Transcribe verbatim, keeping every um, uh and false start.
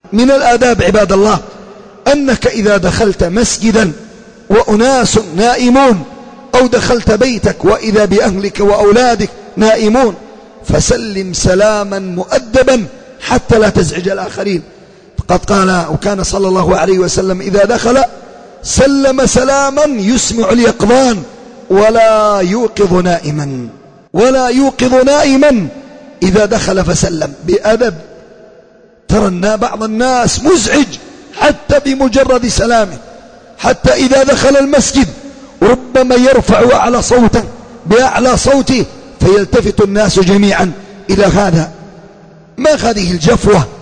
من الآداب عباد الله أنك إذا دخلت مسجدا وأناس نائمون، أو دخلت بيتك وإذا بأهلك وأولادك نائمون، فسلم سلاما مؤدبا حتى لا تزعج الآخرين. قد قال وكان صلى الله عليه وسلم إذا دخل سلم سلاما يسمع اليقظان ولا يوقظ نائما، ولا يوقظ نائما إذا دخل فسلم بأدب. ترى بعض الناس مزعج حتى بمجرد سلامه، حتى إذا دخل المسجد ربما يرفع أعلى صوته بأعلى صوته فيلتفت الناس جميعا إلى هذا. ما هذه الجفوة